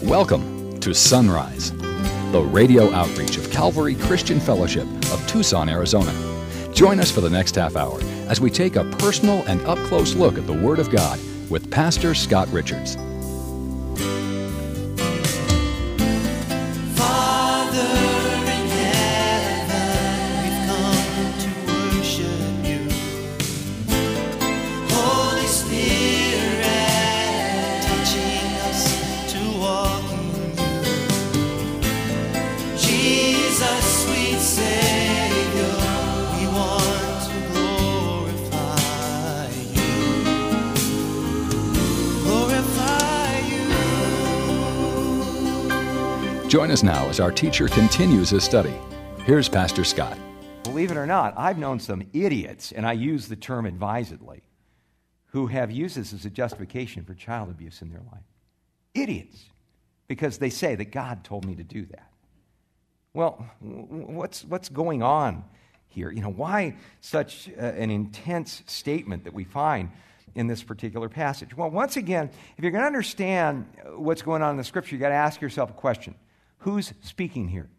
Welcome to Sunrise, the radio outreach of Calvary Christian Fellowship of Tucson, Arizona. Join us for the next half hour as we take a personal and up-close look at the Word of God with Pastor Scott Richards. Join us now as our teacher continues his study. Here's Pastor Scott. Believe it or not, I've known some idiots, and I use the term advisedly, who have used this as a justification for child abuse in their life. Idiots, because they say that God told me to do that. Well, what's going on here? Why such an intense statement that we find in this particular passage? Well, once again, if you're going to understand what's going on in the Scripture, you've got to ask yourself a question. Who's speaking here?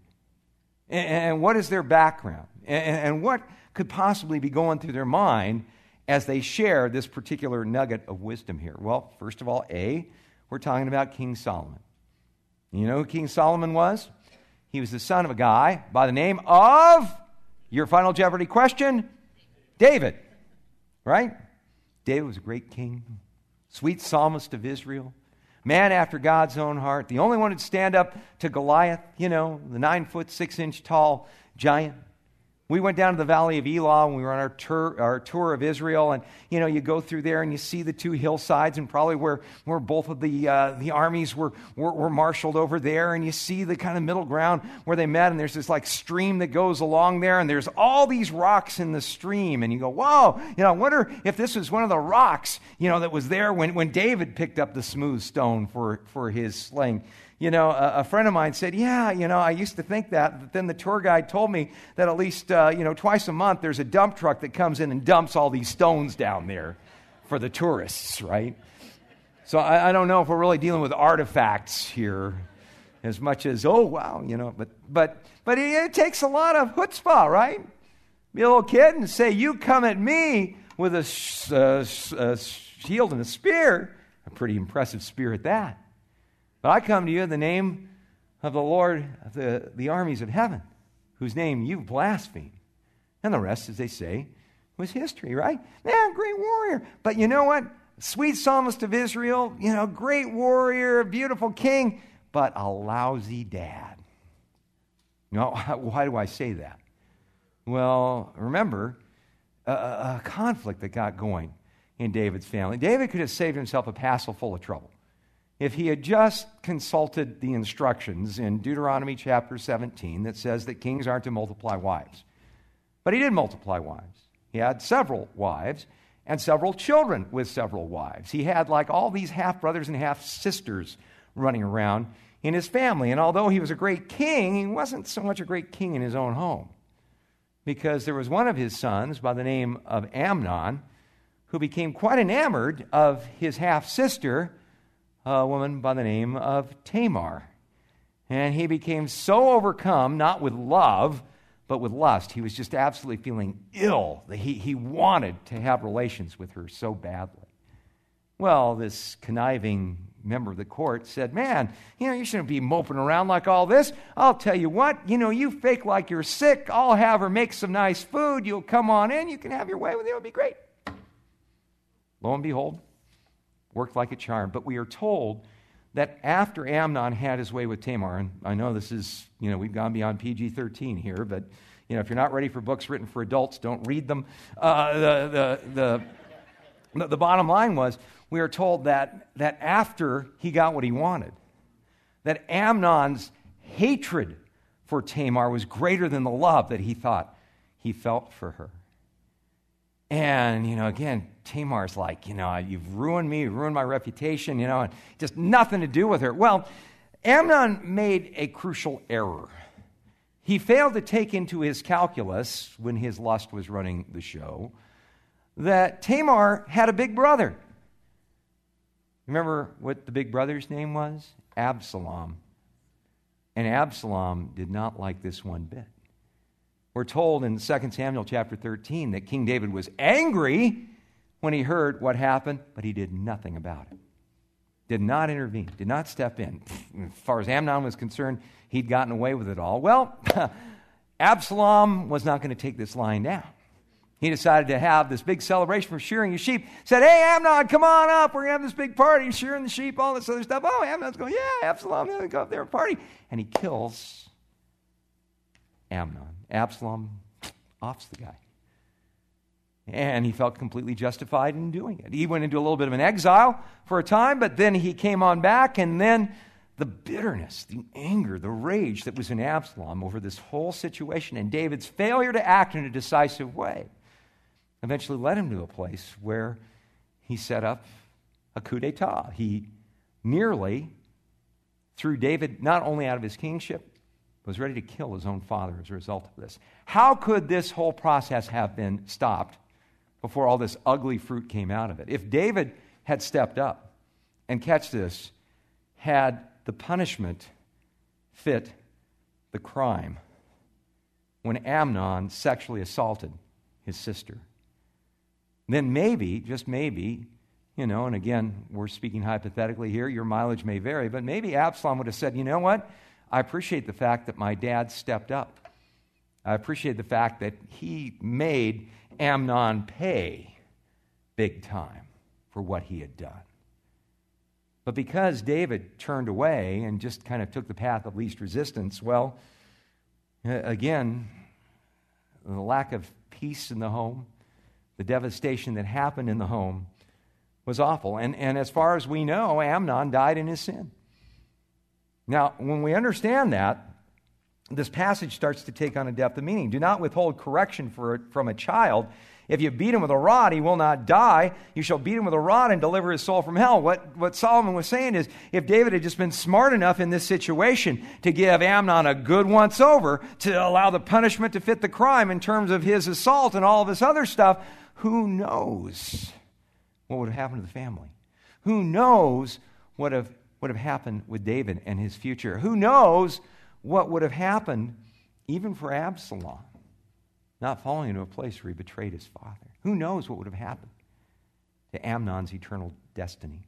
And what is their background? And what could possibly be going through their mind as they share this particular nugget of wisdom here? Well, first of all, we're talking about King Solomon. You know who King Solomon was? He was the son of a guy by the name of, your Final Jeopardy question, David. Right? David was a great king, sweet psalmist of Israel. Man after God's own heart, the only one who'd stand up to Goliath, the 9-foot, 6-inch tall giant. We went down to the Valley of Elah when we were on our tour of Israel, and you go through there and you see the two hillsides, and probably where both of the armies were marshaled over there, and you see the kind of middle ground where they met, and there's this like stream that goes along there, and there's all these rocks in the stream, and you go, whoa, I wonder if this was one of the rocks, that was there when David picked up the smooth stone for his sling. A friend of mine said, I used to think that, but then the tour guide told me that at least, twice a month there's a dump truck that comes in and dumps all these stones down there for the tourists, right? So I don't know if we're really dealing with artifacts here as much as, oh, wow, but it takes a lot of chutzpah, right? Be a little kid and say, you come at me with a shield and a spear, a pretty impressive spear at that. But I come to you in the name of the Lord of the armies of heaven, whose name you've blasphemed. And the rest, as they say, was history, right? Man, great warrior. But you know what? Sweet psalmist of Israel, great warrior, beautiful king, but a lousy dad. Why do I say that? Well, remember a conflict that got going in David's family. David could have saved himself a passel full of trouble if he had just consulted the instructions in Deuteronomy chapter 17 that says that kings aren't to multiply wives. But he did multiply wives. He had several wives and several children with several wives. He had like all these half-brothers and half-sisters running around in his family. And although he was a great king, he wasn't so much a great king in his own home, because there was one of his sons by the name of Amnon who became quite enamored of his half-sister, a woman by the name of Tamar. And he became so overcome, not with love, but with lust. He was just absolutely feeling ill. He wanted to have relations with her so badly. Well, this conniving member of the court said, man, you shouldn't be moping around like all this. I'll tell you what, you fake like you're sick. I'll have her make some nice food. You'll come on in. You can have your way with it. It'll be great. Lo and behold, worked like a charm. But we are told that after Amnon had his way with Tamar, and I know this is, we've gone beyond PG-13 here, but, if you're not ready for books written for adults, don't read them. The bottom line was, we are told that after he got what he wanted, that Amnon's hatred for Tamar was greater than the love that he thought he felt for her. And, again, Tamar's like, you've ruined me, you've ruined my reputation, and just nothing to do with her. Well, Amnon made a crucial error. He failed to take into his calculus, when his lust was running the show, that Tamar had a big brother. Remember what the big brother's name was? Absalom. And Absalom did not like this one bit. We're told in 2 Samuel chapter 13 that King David was angry when he heard what happened, but he did nothing about it. Did not intervene, did not step in. As far as Amnon was concerned, he'd gotten away with it all. Well, Absalom was not going to take this lying down. He decided to have this big celebration for shearing his sheep. Said, hey, Amnon, come on up. We're going to have this big party, shearing the sheep, all this other stuff. Oh, Amnon's going, yeah, Absalom, yeah, go up there and party. And he kills Amnon. Absalom offs the guy. And he felt completely justified in doing it. He went into a little bit of an exile for a time, but then he came on back, and then the bitterness, the anger, the rage that was in Absalom over this whole situation and David's failure to act in a decisive way eventually led him to a place where he set up a coup d'etat. He nearly threw David not only out of his kingship, but was ready to kill his own father as a result of this. How could this whole process have been stopped before all this ugly fruit came out of it? If David had stepped up and, catch this, had the punishment fit the crime when Amnon sexually assaulted his sister, then maybe, just maybe, and again, we're speaking hypothetically here, your mileage may vary, but maybe Absalom would have said, you know what? I appreciate the fact that my dad stepped up. I appreciate the fact that he made Amnon pay big time for what he had done. But because David turned away and just kind of took the path of least resistance, well, again, the lack of peace in the home, the devastation that happened in the home was awful. And as far as we know, Amnon died in his sin. Now, when we understand that, this passage starts to take on a depth of meaning. Do not withhold correction from a child. If you beat him with a rod, he will not die. You shall beat him with a rod and deliver his soul from hell. What Solomon was saying is, if David had just been smart enough in this situation to give Amnon a good once-over, to allow the punishment to fit the crime in terms of his assault and all of this other stuff, who knows what would have happened to the family? Who knows what would have happened with David and his future? Who knows what would have happened even for Absalom, not falling into a place where he betrayed his father? Who knows what would have happened to Amnon's eternal destiny?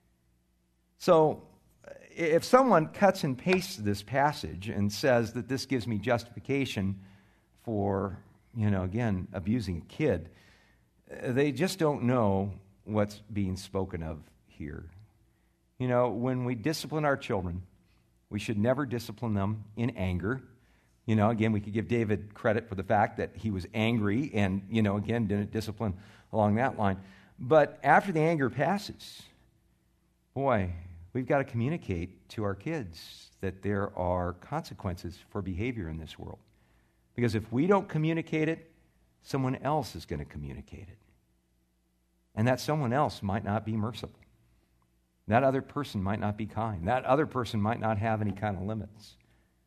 So, if someone cuts and pastes this passage and says that this gives me justification for, again, abusing a kid, they just don't know what's being spoken of here. When we discipline our children, we should never discipline them in anger. Again, we could give David credit for the fact that he was angry and, again, didn't discipline along that line. But after the anger passes, boy, we've got to communicate to our kids that there are consequences for behavior in this world. Because if we don't communicate it, someone else is going to communicate it. And that someone else might not be merciful. That other person might not be kind. That other person might not have any kind of limits.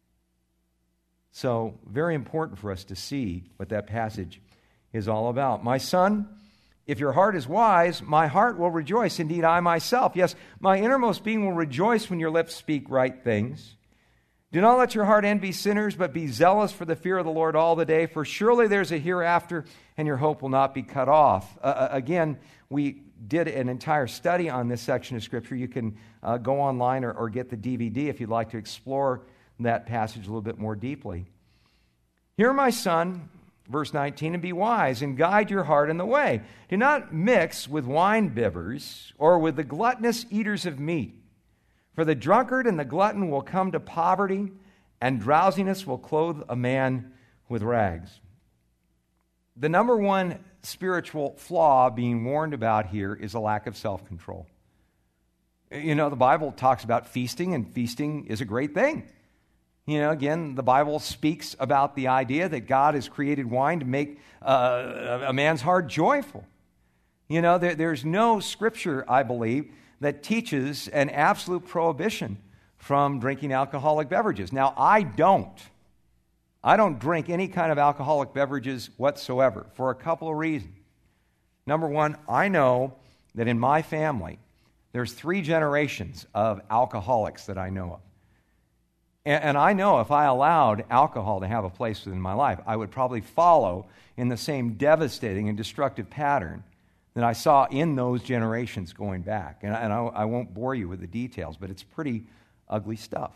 So, very important for us to see what that passage is all about. My son, if your heart is wise, my heart will rejoice. Indeed, I myself, yes, my innermost being will rejoice when your lips speak right things. Do not let your heart envy sinners, but be zealous for the fear of the Lord all the day, for surely there's a hereafter, and your hope will not be cut off. Again, we did an entire study on this section of Scripture. You can go online or get the DVD if you'd like to explore that passage a little bit more deeply. Hear, my son, verse 19, and be wise, and guide your heart in the way. Do not mix with wine bibbers or with the gluttonous eaters of meat. For the drunkard and the glutton will come to poverty, and drowsiness will clothe a man with rags. The number one spiritual flaw being warned about here is a lack of self-control. The Bible talks about feasting, and feasting is a great thing. Again, the Bible speaks about the idea that God has created wine to make a man's heart joyful. There's no scripture, I believe, that teaches an absolute prohibition from drinking alcoholic beverages. Now, I don't drink any kind of alcoholic beverages whatsoever for a couple of reasons. Number one, I know that in my family, There's 3 generations of alcoholics that I know of. And I know if I allowed alcohol to have a place within my life, I would probably follow in the same devastating and destructive pattern that I saw in those generations going back. And I won't bore you with the details, but it's pretty ugly stuff.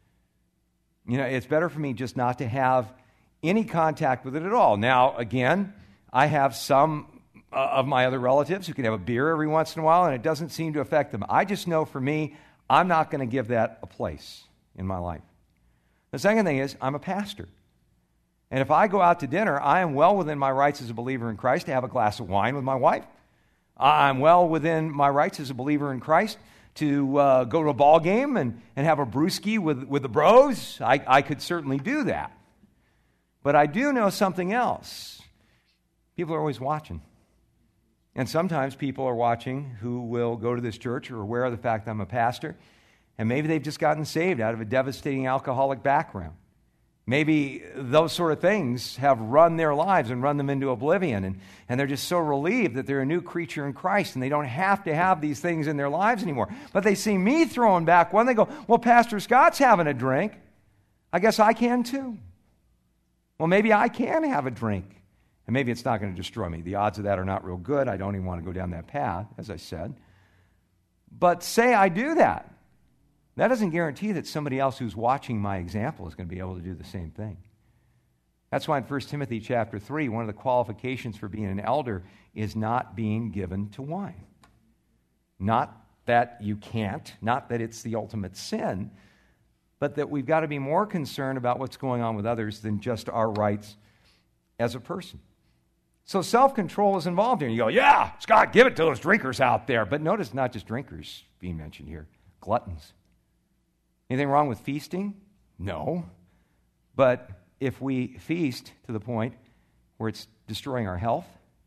You know, it's better for me just not to have any contact with it at all. Now, again, I have some of my other relatives who can have a beer every once in a while, and it doesn't seem to affect them. I just know for me, I'm not going to give that a place in my life. The second thing is, I'm a pastor. And if I go out to dinner, I am well within my rights as a believer in Christ to have a glass of wine with my wife. I'm well within my rights as a believer in Christ to go to a ball game and have a brewski with the bros. I could certainly do that. But I do know something else. People are always watching. And sometimes people are watching who will go to this church or are aware of the fact that I'm a pastor. And maybe they've just gotten saved out of a devastating alcoholic background. Maybe those sort of things have run their lives and run them into oblivion. And they're just so relieved that they're a new creature in Christ and they don't have to have these things in their lives anymore. But they see me throwing back one. They go, well, Pastor Scott's having a drink. I guess I can too. Well, maybe I can have a drink. And maybe it's not going to destroy me. The odds of that are not real good. I don't even want to go down that path, as I said. But say I do that. That doesn't guarantee that somebody else who's watching my example is going to be able to do the same thing. That's why in 1 Timothy chapter 3, one of the qualifications for being an elder is not being given to wine. Not that you can't, not that it's the ultimate sin, but that we've got to be more concerned about what's going on with others than just our rights as a person. So self-control is involved here. You go, yeah, Scott, give it to those drinkers out there. But notice not just drinkers being mentioned here, gluttons. Anything wrong with feasting? No. But if we feast to the point where it's destroying our health,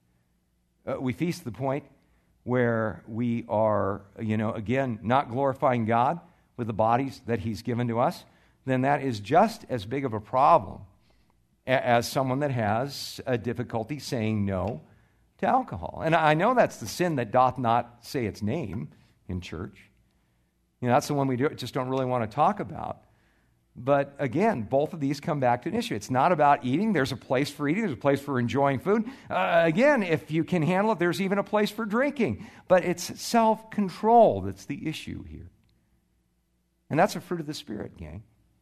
we feast to the point where we are, again, not glorifying God with the bodies that He's given to us, then that is just as big of a problem as someone that has a difficulty saying no to alcohol. And I know that's the sin that doth not say its name in church. That's the one we just don't really want to talk about. But again, both of these come back to an issue. It's not about eating. There's a place for eating. There's a place for enjoying food. Again, if you can handle it, there's even a place for drinking. But it's self-control that's the issue here. And that's a fruit of the Spirit, gang.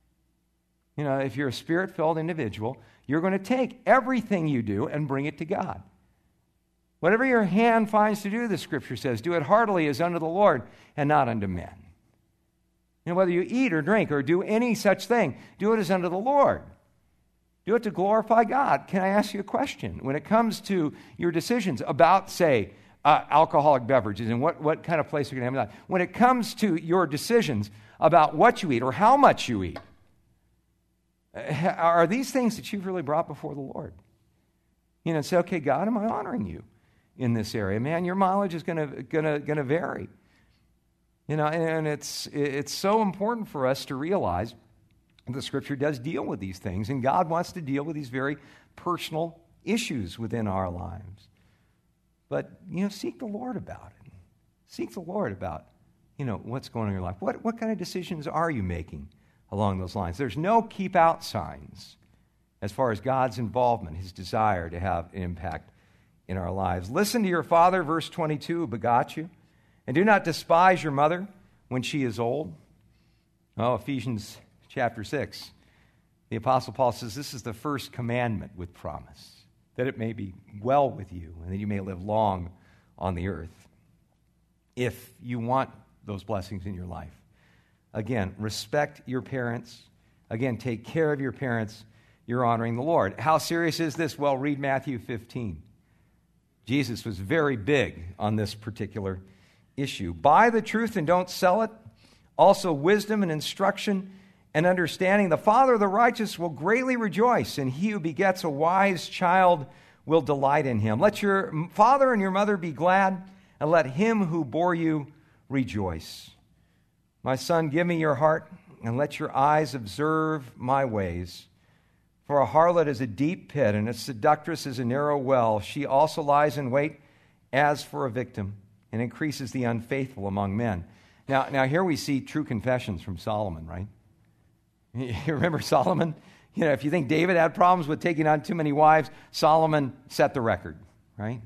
If you're a Spirit-filled individual, you're going to take everything you do and bring it to God. Whatever your hand finds to do, the Scripture says, do it heartily as unto the Lord and not unto men. Whether you eat or drink or do any such thing, do it as unto the Lord. Do it to glorify God. Can I ask you a question? When it comes to your decisions about, say, alcoholic beverages and what kind of place you're going to have in life, when it comes to your decisions about what you eat or how much you eat, are these things that you've really brought before the Lord? Say, okay, God, am I honoring you in this area? Man, your mileage is going to vary. And it's so important for us to realize the Scripture does deal with these things, and God wants to deal with these very personal issues within our lives. But, seek the Lord about it. Seek the Lord about, what's going on in your life. What kind of decisions are you making along those lines? There's no keep out signs as far as God's involvement, His desire to have an impact in our lives. Listen to your father, verse 22, who begot you. And do not despise your mother when she is old. Oh, Ephesians chapter 6. The Apostle Paul says this is the first commandment with promise, that it may be well with you and that you may live long on the earth. If you want those blessings in your life. Again, respect your parents. Again, take care of your parents. You're honoring the Lord. How serious is this? Well, read Matthew 15. Jesus was very big on this particular issue. Buy the truth and don't sell it. Also wisdom and instruction and understanding. The father of the righteous will greatly rejoice, and he who begets a wise child will delight in him. Let your father and your mother be glad, and let him who bore you rejoice. My son, give me your heart, and let your eyes observe my ways. For a harlot is a deep pit, and a seductress is a narrow well. She also lies in wait as for a victim, and increases the unfaithful among men. Now here we see true confessions from Solomon, right? You remember Solomon? You know, if you think David had problems with taking on too many wives, Solomon set the record, right?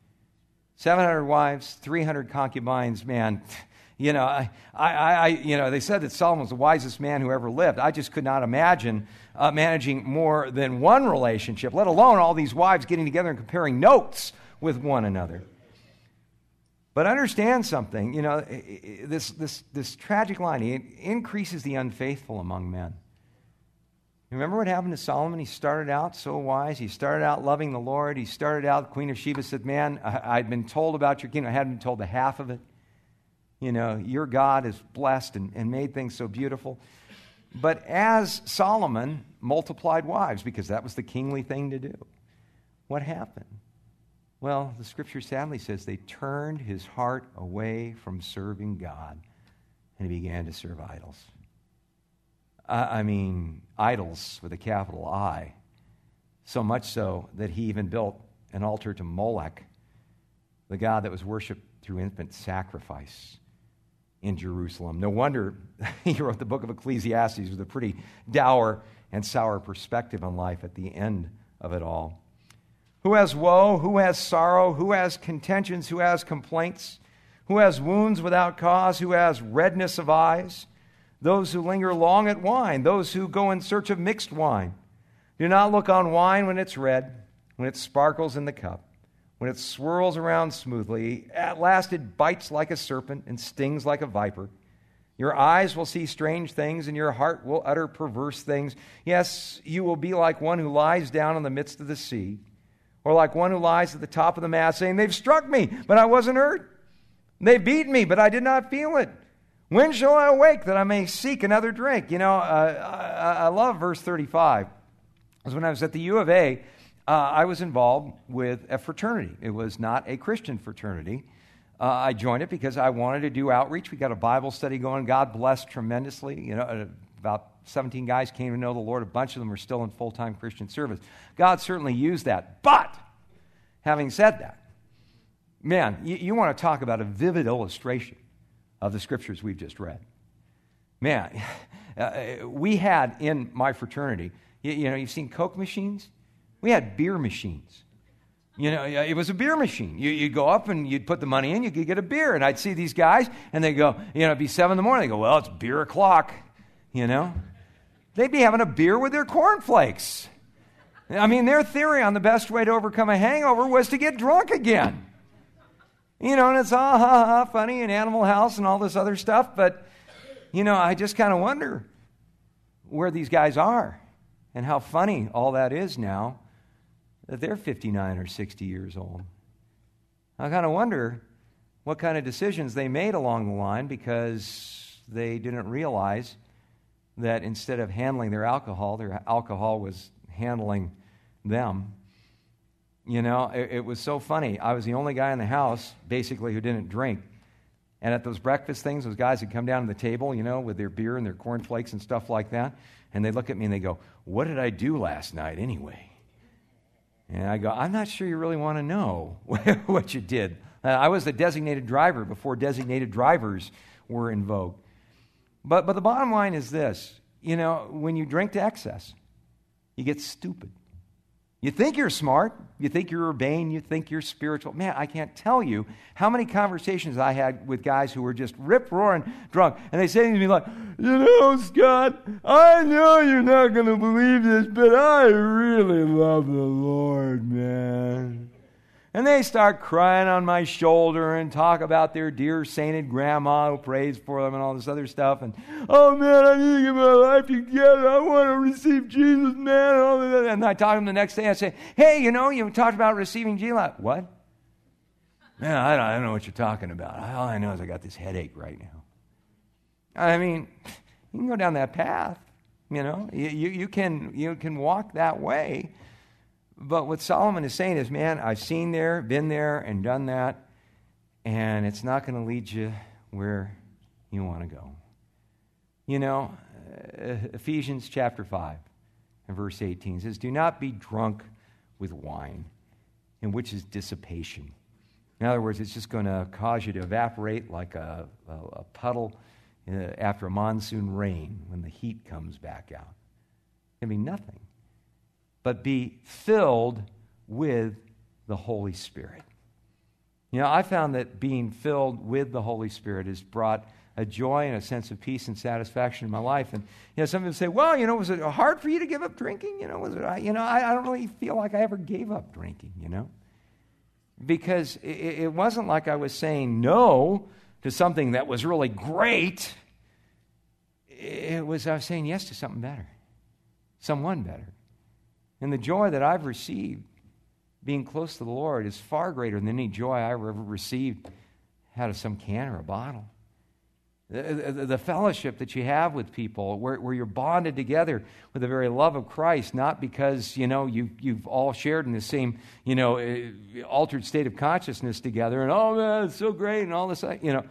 700 wives, 300 concubines, man. You know, they said that Solomon was the wisest man who ever lived. I just could not imagine managing more than one relationship, let alone all these wives getting together and comparing notes with one another. But understand something, you know, this tragic line, it increases the unfaithful among men. Remember what happened to Solomon? He started out so wise. He started out loving the Lord. He started out, Queen of Sheba said, man, I'd been told about your kingdom. I hadn't been told the half of it. You know, your God is blessed and made things so beautiful. But as Solomon multiplied wives, because that was the kingly thing to do, what happened? Well, the scripture sadly says they turned his heart away from serving God, and he began to serve idols. I mean, idols with a capital I. So much so that he even built an altar to Molech, the god that was worshipped through infant sacrifice in Jerusalem. No wonder he wrote the book of Ecclesiastes with a pretty dour and sour perspective on life at the end of it all. Who has woe? Who has sorrow? Who has contentions? Who has complaints? Who has wounds without cause? Who has redness of eyes? Those who linger long at wine, those who go in search of mixed wine. Do not look on wine when it's red, when it sparkles in the cup, when it swirls around smoothly. At last it bites like a serpent and stings like a viper. Your eyes will see strange things, and your heart will utter perverse things. Yes, you will be like one who lies down in the midst of the sea, or like one who lies at the top of the mast, saying, they've struck me, but I wasn't hurt. They beat me, but I did not feel it. When shall I awake that I may seek another drink? You know, I love verse 35. Because when I was at the U of A, I was involved with a fraternity. It was not a Christian fraternity. I joined it because I wanted to do outreach. We got a Bible study going. God blessed tremendously. You know, about 17 guys came to know the Lord. A bunch of them are still in full-time Christian service. God certainly used that. But, having said that, man, you want to talk about a vivid illustration of the scriptures we've just read. Man, we had in my fraternity, you know, you've seen Coke machines? We had beer machines. You know, it was a beer machine. You'd go up and you'd put the money in, you could get a beer. And I'd see these guys, and they'd go, you know, it'd be 7 a.m. They go, well, it's beer o'clock, you know. They'd be having a beer with their cornflakes. I mean, their theory on the best way to overcome a hangover was to get drunk again. You know, and it's funny and Animal House and all this other stuff. But, you know, I just kind of wonder where these guys are and how funny all that is now that they're 59 or 60 years old. I kind of wonder what kind of decisions they made along the line because they didn't realize that instead of handling their alcohol was handling them. You know, it was so funny. I was the only guy in the house, basically, who didn't drink. And at those breakfast things, those guys would come down to the table, you know, with their beer and their cornflakes and stuff like that. And they look at me and they go, what did I do last night anyway? And I go, I'm not sure you really want to know what you did. I was the designated driver before designated drivers were in vogue. But the bottom line is this. You know, when you drink to excess, you get stupid. You think you're smart. You think you're urbane. You think you're spiritual. Man, I can't tell you how many conversations I had with guys who were just rip-roaring drunk. And they say to me like, you know, Scott, I know you're not going to believe this, but I really love the Lord, man. And they start crying on my shoulder and talk about their dear sainted grandma who prays for them and all this other stuff. And, oh, man, I need to get my life together. I want to receive Jesus, man. And all that. And I talk to them the next day. I say, hey, you know, you talked about receiving Jesus. What? Man, I don't know what you're talking about. All I know is I got this headache right now. I mean, you can go down that path. You know, you can walk that way. But what Solomon is saying is, man, I've seen there, been there, and done that, and it's not going to lead you where you want to go. You know, Ephesians chapter 5 and verse 18 says, do not be drunk with wine, in which is dissipation, In other words, it's just going to cause you to evaporate like a puddle after a monsoon rain when the heat comes back out. It'll be nothing. But be filled with the Holy Spirit. You know, I found that being filled with the Holy Spirit has brought a joy and a sense of peace and satisfaction in my life. And, you know, some people say, well, you know, was it hard for you to give up drinking? You know, I don't really feel like I ever gave up drinking, you know. Because it wasn't like I was saying no to something that was really great. I was saying yes to something better, someone better. And the joy that I've received being close to the Lord is far greater than any joy I ever received out of some can or a bottle. The fellowship that you have with people where you're bonded together with the very love of Christ, not because, you know, you've all shared in the same, you know, altered state of consciousness together and, oh, man, it's so great and all this, you know.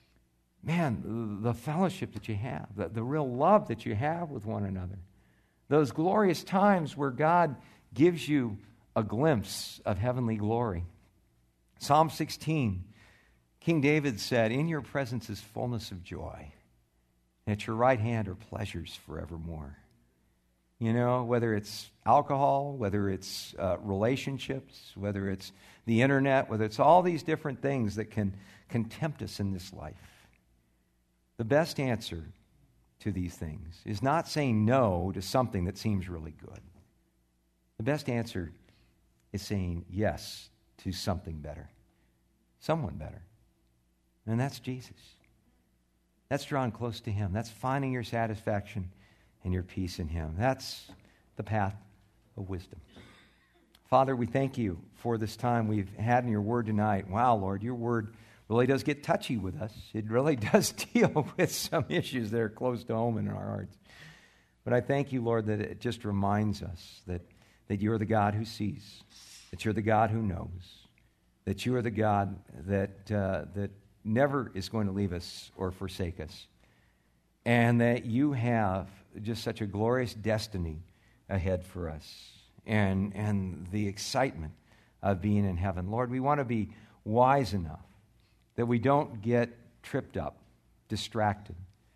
Man, the fellowship that you have, the real love that you have with one another, those glorious times where God gives you a glimpse of heavenly glory. Psalm 16, King David said, in your presence is fullness of joy, and at your right hand are pleasures forevermore. You know, whether it's alcohol, whether it's relationships, whether it's the internet, whether it's all these different things that can tempt us in this life. The best answer to these things is not saying no to something that seems really good. The best answer is saying yes to something better, someone better. And that's Jesus. That's drawing close to Him. That's finding your satisfaction and your peace in Him. That's the path of wisdom. Father, we thank you for this time we've had in your word tonight. Wow, Lord, your word really does get touchy with us. It really does deal with some issues that are close to home in our hearts. But I thank you, Lord, that it just reminds us that you're the God who sees, that you're the God who knows, that you are the God that never is going to leave us or forsake us, and that you have just such a glorious destiny ahead for us, and the excitement of being in heaven. Lord, we want to be wise enough that we don't get tripped up, distracted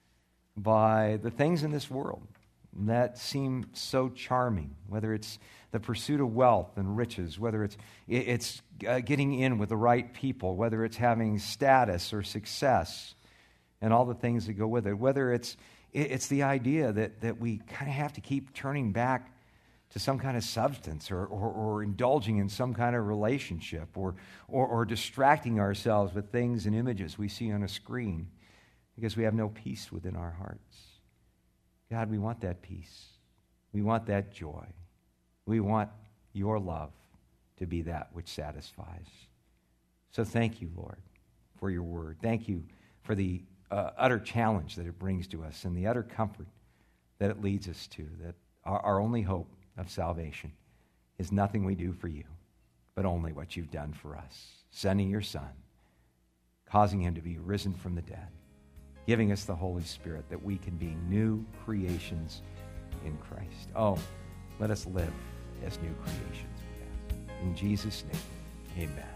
by the things in this world that seem so charming, whether it's the pursuit of wealth and riches, whether it's getting in with the right people, whether it's having status or success and all the things that go with it, whether it's the idea that we kind of have to keep turning back to some kind of substance or indulging in some kind of relationship or distracting ourselves with things and images we see on a screen because we have no peace within our hearts. God, we want that peace. We want that joy. We want your love to be that which satisfies. So thank you, Lord, for your word. Thank you for the utter challenge that it brings to us and the utter comfort that it leads us to, that our only hope of salvation is nothing we do for you, but only what you've done for us, sending your Son, causing him to be risen from the dead, giving us the Holy Spirit that we can be new creations in Christ. Oh, let us live as new creations. In Jesus' name, amen.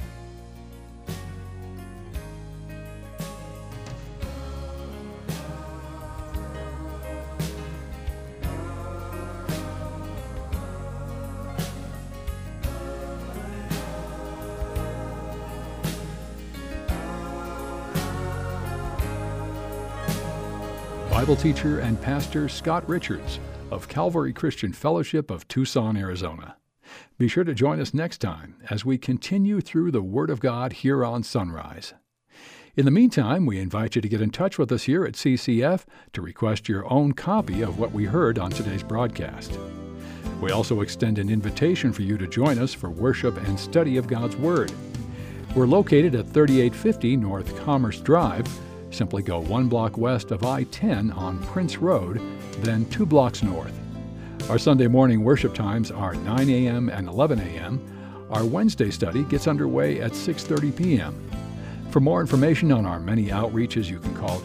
Bible teacher and pastor Scott Richards of Calvary Christian Fellowship of Tucson, Arizona. Be sure to join us next time as we continue through the Word of God here on Sunrise. In the meantime, we invite you to get in touch with us here at CCF to request your own copy of what we heard on today's broadcast. We also extend an invitation for you to join us for worship and study of God's Word. We're located at 3850 North Commerce Drive. Simply go 1 block west of I-10 on Prince Road, then 2 blocks north. Our Sunday morning worship times are 9 a.m. and 11 a.m. Our Wednesday study gets underway at 6:30 p.m. For more information on our many outreaches, you can call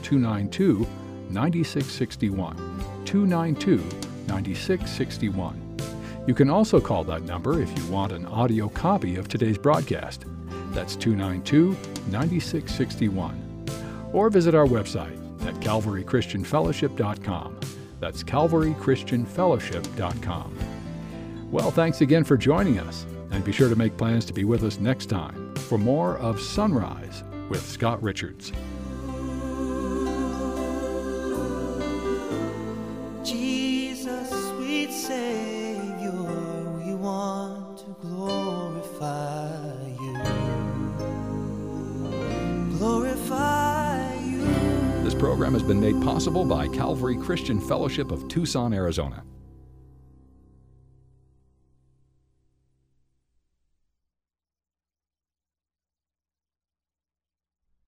292-9661, 292-9661. You can also call that number if you want an audio copy of today's broadcast. That's 292-9661. Or visit our website at calvarychristianfellowship.com. That's calvarychristianfellowship.com. Well, thanks again for joining us, and be sure to make plans to be with us next time for more of Sunrise with Scott Richards. Jesus, sweet Savior, we want to glorify you. Glorify you. This program has been made possible by Calvary Christian Fellowship of Tucson, Arizona.